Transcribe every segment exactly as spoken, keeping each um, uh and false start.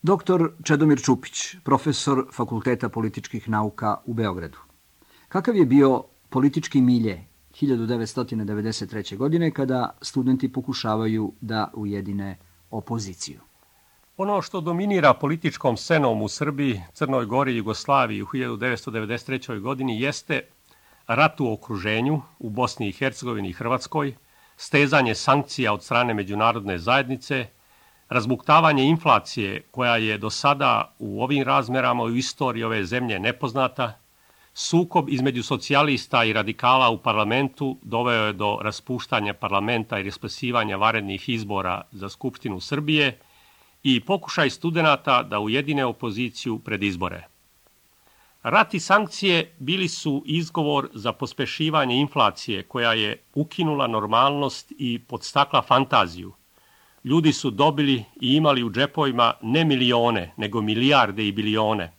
doktor Čedomir Čupić, profesor Fakulteta političkih nauka u Beogradu. Kakav je bio politički milje hiljadu devetsto devedeset treće. godine kada studenti pokušavaju da ujedine opoziciju? Ono što dominira političkom scenom u Srbiji, Crnoj Gori i Jugoslaviji u hiljadu devetsto devedeset trećoj. godini jeste rat u okruženju u Bosni i Hercegovini i Hrvatskoj, stezanje sankcija od strane međunarodne zajednice, razbuktavanje inflacije koja je do sada u ovim razmerama u istoriji ove zemlje nepoznata, sukob između socijalista i radikala u parlamentu doveo je do raspuštanja parlamenta i raspisivanja vanrednih izbora za Skupštinu Srbije i pokušaj studenata da ujedine opoziciju pred izbore. Rat i sankcije bili su izgovor za pospešivanje inflacije koja je ukinula normalnost i podstakla fantaziju. Ljudi su dobili i imali u džepovima ne milione, nego milijarde i bilione.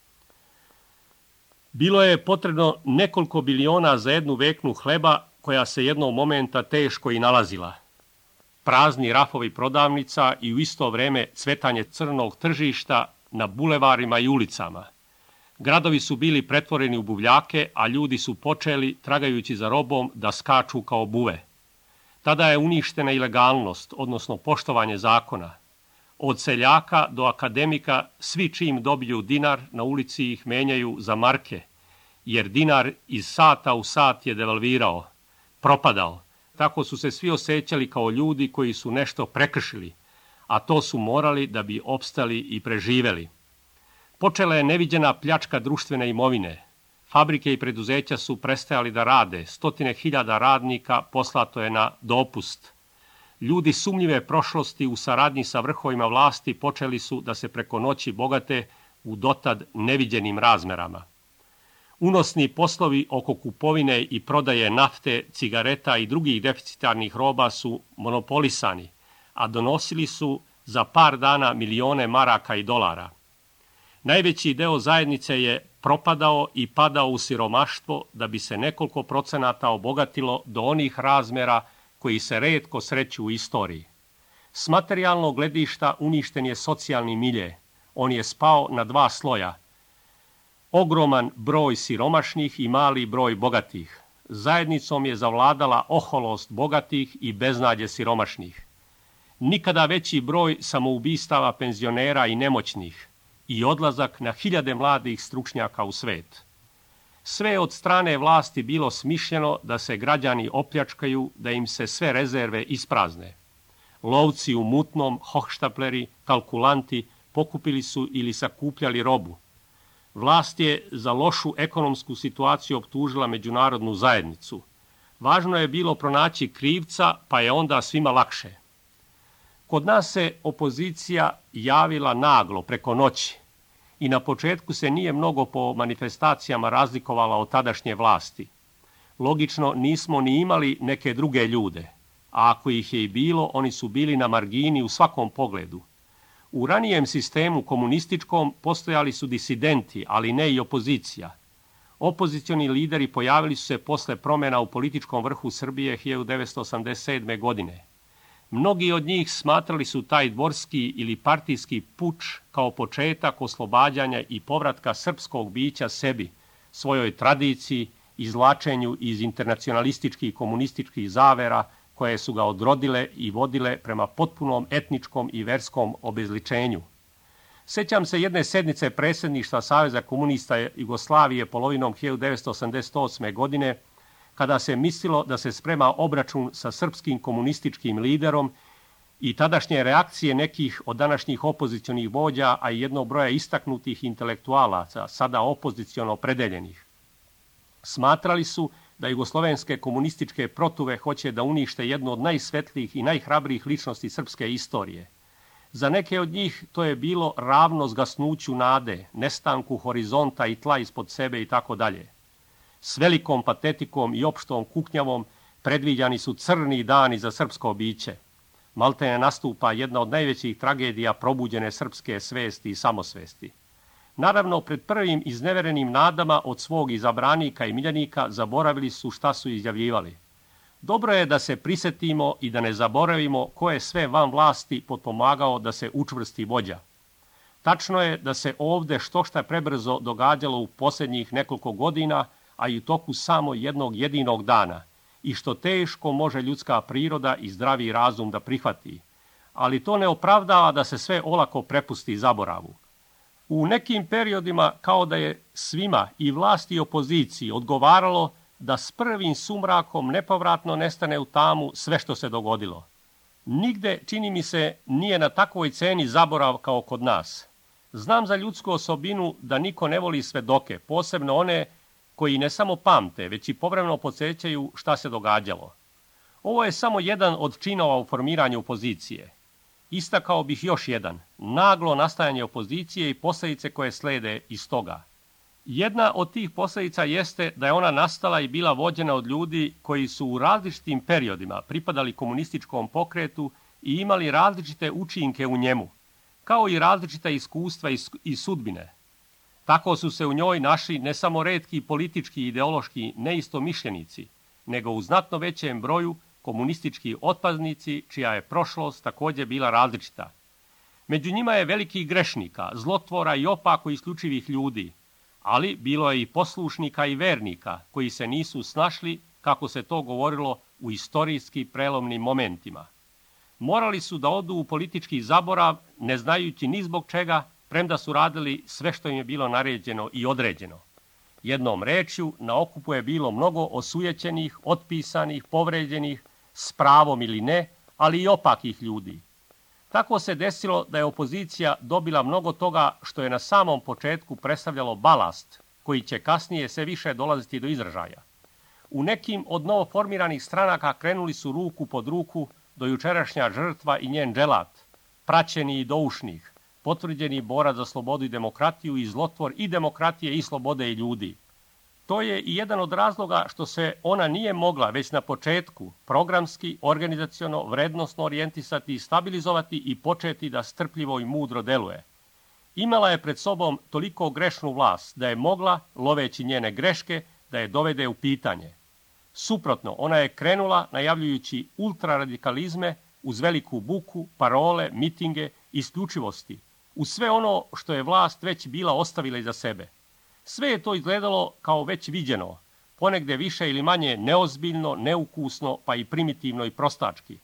Bilo je potrebno nekoliko biliona za jednu veknu hleba koja se jednog momenta teško i nalazila. Prazni rafovi prodavnica i u isto vreme cvetanje crnog tržišta na bulevarima i ulicama. Gradovi su bili pretvoreni u buvljake, a ljudi su počeli, tragajući za robom, da skaču kao buve. Tada je uništena ilegalnost, odnosno poštovanje zakona. Od seljaka do akademika svi čim dobiju dinar na ulici ih menjaju za marke, jer dinar iz sata u sat je devalvirao, propadao. Tako su se svi osjećali kao ljudi koji su nešto prekršili, a to su morali da bi opstali i preživeli. Počela je neviđena pljačka društvene imovine. Fabrike i preduzeća su prestajali da rade, stotine hiljada radnika poslato je na dopust. Ljudi sumnjive prošlosti u saradnji sa vrhovima vlasti počeli su da se preko noći bogate u dotad neviđenim razmerama. Unosni poslovi oko kupovine i prodaje nafte, cigareta i drugih deficitarnih roba su monopolisani, a donosili su za par dana milione maraka i dolara. Najveći deo zajednice je propadao i padao u siromaštvo da bi se nekoliko procenata obogatilo do onih razmera koji se retko sreću u istoriji. S materijalnog gledišta uništen je socijalni milje. On je spao na dva sloja. Ogroman broj siromašnih i mali broj bogatih. Zajednicom je zavladala oholost bogatih i beznadje siromašnih. Nikada veći broj samoubistava penzionera i nemoćnih i odlazak na hiljade mladih stručnjaka u svet. Sve je od strane vlasti bilo smišljeno da se građani opljačkaju, da im se sve rezerve isprazne. Lovci u mutnom, hohštapleri, kalkulanti pokupili su ili sakupljali robu. Vlast je za lošu ekonomsku situaciju optužila međunarodnu zajednicu. Važno je bilo pronaći krivca, pa je onda svima lakše. Kod nas se opozicija javila naglo, preko noći, i na početku se nije mnogo po manifestacijama razlikovala od tadašnje vlasti. Logično, nismo ni imali neke druge ljude, a ako ih je i bilo, oni su bili na margini u svakom pogledu. U ranijem sistemu komunističkom postojali su disidenti, ali ne i opozicija. Opozicioni lideri pojavili su se posle promjena u političkom vrhu Srbije hiljadu devetsto osamdeset sedme. godine. Mnogi od njih smatrali su taj dvorski ili partijski puč kao početak oslobađanja i povratka srpskog bića sebi, svojoj tradiciji, izvlačenju iz internacionalističkih komunističkih zavera koje su ga odrodile i vodile prema potpunom etničkom i verskom obezličenju. Sećam se jedne sednice predsjedništva Saveza komunista Jugoslavije polovinom hiljadu devetsto osamdeset osme. godine, kada se mislilo da se sprema obračun sa srpskim komunističkim liderom i tadašnje reakcije nekih od današnjih opozicionih vođa, a i jednog broja istaknutih intelektualaca, sada opoziciono predeljenih. Smatrali su da jugoslovenske komunističke protuve hoće da unište jednu od najsvetlijih i najhrabrijih ličnosti srpske istorije. Za neke od njih to je bilo ravno zgasnuću nade, nestanku horizonta i tla ispod sebe i tako dalje. S velikom patetikom i opštom kuknjavom predviđani su crni dani za srpsko biće. Maltene nastupa jedna od najvećih tragedija probuđene srpske svesti i samosvesti. Naravno, pred prvim izneverenim nadama od svog izabranika i miljenika zaboravili su šta su izjavljivali. Dobro je da se prisetimo i da ne zaboravimo ko je sve van vlasti potpomagao da se učvrsti vođa. Tačno je da se ovde što šta prebrzo događalo u posljednjih nekoliko godina, a i u toku samo jednog jedinog dana, i što teško može ljudska priroda i zdravi razum da prihvati. Ali to ne opravdava da se sve olako prepusti zaboravu. U nekim periodima kao da je svima, i vlasti i opoziciji, odgovaralo da s prvim sumrakom nepovratno nestane u tamu sve što se dogodilo. Nigde, čini mi se, nije na takvoj ceni zaborav kao kod nas. Znam za ljudsku osobinu da niko ne voli svedoke, posebno one koji ne samo pamte, već i povremeno podsjećaju šta se događalo. Ovo je samo jedan od činova u formiranju opozicije. Istakao bih još jedan, naglo nastajanje opozicije i posljedice koje slede iz toga. Jedna od tih posljedica jeste da je ona nastala i bila vođena od ljudi koji su u različitim periodima pripadali komunističkom pokretu i imali različite učinke u njemu, kao i različita iskustva i sudbine. Tako su se u njoj našli ne samo retki politički i ideološki neistomišljenici, nego u znatno većem broju komunistički otpadnici čija je prošlost također bila različita. Među njima je velikih grešnika, zlotvora i opako isključivih ljudi, ali bilo je i poslušnika i vernika koji se nisu snašli, kako se to govorilo, u istorijski prelomnim momentima. Morali su da odu u politički zaborav, ne znajući ni zbog čega, premda su radili sve što im je bilo naređeno i određeno. Jednom rečju, na okupu je bilo mnogo osujećenih, otpisanih, povređenih, s pravom ili ne, ali i opakih ljudi. Tako se desilo da je opozicija dobila mnogo toga što je na samom početku predstavljalo balast, koji će kasnije sve više dolaziti do izražaja. U nekim od novoformiranih stranaka krenuli su ruku pod ruku do jučerašnja žrtva i njen dželat, praćeni i doušnih, potvrđeni borac za slobodu i demokratiju i zlotvor i demokratije i slobode i ljudi. To je i jedan od razloga što se ona nije mogla već na početku programski, organizaciono, vrednosno orijentisati i stabilizovati i početi da strpljivo i mudro deluje. Imala je pred sobom toliko grešnu vlast da je mogla, loveći njene greške, da je dovede u pitanje. Suprotno, ona je krenula najavljujući ultraradikalizme uz veliku buku, parole, mitinge, isključivosti, uz sve ono što je vlast već bila ostavila iza sebe. Sve je to izgledalo kao već viđeno, ponegde više ili manje neozbiljno, neukusno, pa i primitivno i prostački.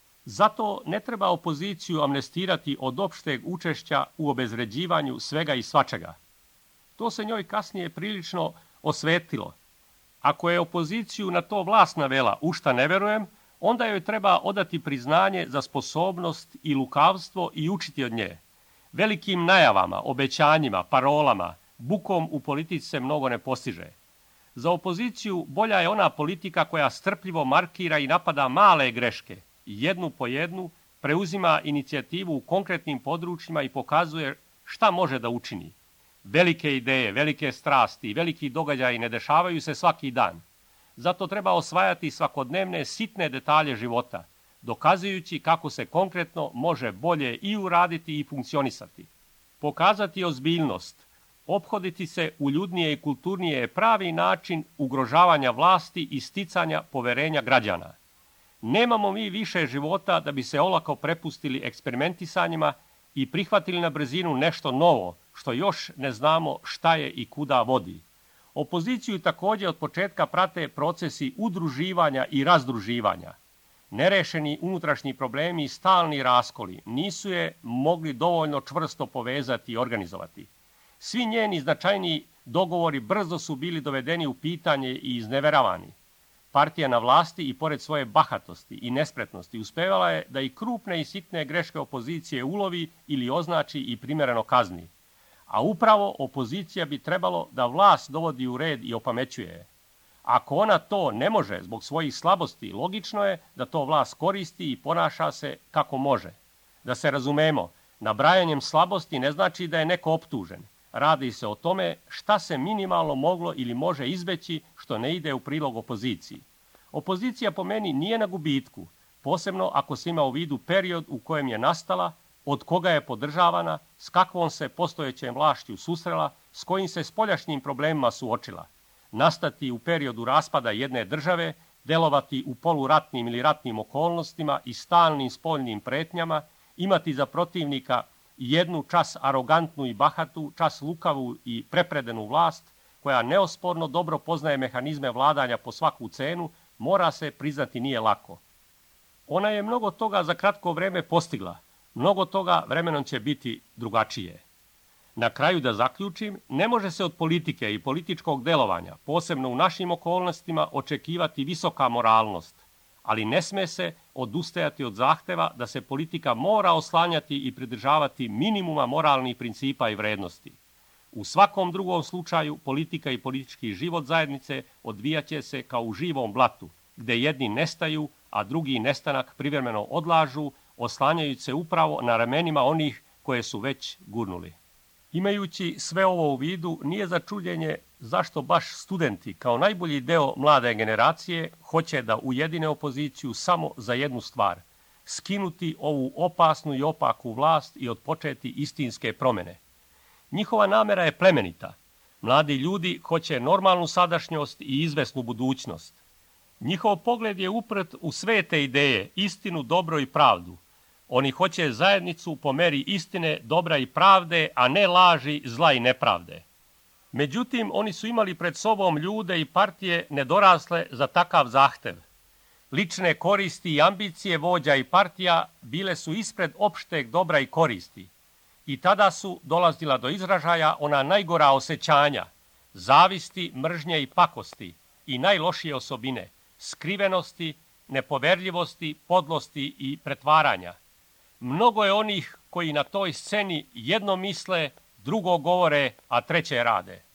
Zato ne treba opoziciju amnestirati od opšteg učešća u obezvređivanju svega i svačega. To se njoj kasnije prilično osvetilo. Ako je opoziciju na to vlast navela, u šta ne verujem, onda joj treba odati priznanje za sposobnost i lukavstvo i učiti od nje. Velikim najavama, obećanjima, parolama, bukom u politici se mnogo ne postiže. Za opoziciju bolja je ona politika koja strpljivo markira i napada male greške, jednu po jednu, preuzima inicijativu u konkretnim područjima i pokazuje šta može da učini. Velike ideje, velike strasti i veliki događaji ne dešavaju se svaki dan. Zato treba osvajati svakodnevne sitne detalje života, dokazujući kako se konkretno može bolje i uraditi i funkcionisati. Pokazati ozbiljnost, ophoditi se uljudnije i kulturnije je pravi način ugrožavanja vlasti i sticanja poverenja građana. Nemamo mi više života da bi se olako prepustili eksperimentisanjima i prihvatili na brzinu nešto novo, što još ne znamo šta je i kuda vodi. Opoziciju također od početka prate procesi udruživanja i razdruživanja. Nerešeni unutrašnji problemi i stalni raskoli nisu je mogli dovoljno čvrsto povezati i organizovati. Svi njeni značajniji dogovori brzo su bili dovedeni u pitanje i izneveravani. Partija na vlasti i pored svoje bahatosti i nespretnosti uspevala je da i krupne i sitne greške opozicije ulovi ili označi i primjereno kazni. A upravo opozicija bi trebalo da vlast dovodi u red i opamećuje je. Ako ona to ne može zbog svojih slabosti, logično je da to vlast koristi i ponaša se kako može. Da se razumemo, nabrajanjem slabosti ne znači da je neko optužen. Radi se o tome šta se minimalno moglo ili može izbeći što ne ide u prilog opoziciji. Opozicija po meni nije na gubitku, posebno ako se ima u vidu period u kojem je nastala, od koga je podržavana, s kakvom se postojećem vlašću susrela, s kojim se spoljašnjim problemima suočila. Nastati u periodu raspada jedne države, delovati u poluratnim ili ratnim okolnostima i stalnim spoljnim pretnjama, imati za protivnika jednu čas arogantnu i bahatu, čas lukavu i prepredenu vlast, koja neosporno dobro poznaje mehanizme vladanja po svaku cenu, mora se priznati nije lako. Ona je mnogo toga za kratko vreme postigla, mnogo toga vremenom će biti drugačije. Na kraju da zaključim, ne može se od politike i političkog delovanja, posebno u našim okolnostima, očekivati visoka moralnost, ali ne sme se odustajati od zahteva da se politika mora oslanjati i pridržavati minimuma moralnih principa i vrednosti. U svakom drugom slučaju politika i politički život zajednice odvijaće se kao u živom blatu, gde jedni nestaju, a drugi nestanak privremeno odlažu, oslanjajući se upravo na ramenima onih koje su već gurnuli. Imajući sve ovo u vidu, nije za čuđenje zašto baš studenti, kao najbolji deo mlade generacije, hoće da ujedine opoziciju samo za jednu stvar – skinuti ovu opasnu i opaku vlast i otpočeti istinske promene. Njihova namera je plemenita. Mladi ljudi hoće normalnu sadašnjost i izvesnu budućnost. Njihov pogled je uprt u svete ideje, istinu, dobro i pravdu. Oni hoće zajednicu po meri istine, dobra i pravde, a ne laži, zla i nepravde. Međutim, oni su imali pred sobom ljude i partije nedorasle za takav zahtev. Lične koristi i ambicije vođa i partija bile su ispred opšteg dobra i koristi. I tada su dolazila do izražaja ona najgora osjećanja, zavisti, mržnje i pakosti i najlošije osobine, skrivenosti, nepoverljivosti, podlosti i pretvaranja. Mnogo je onih koji na toj sceni jedno misle, drugo govore, a treće rade.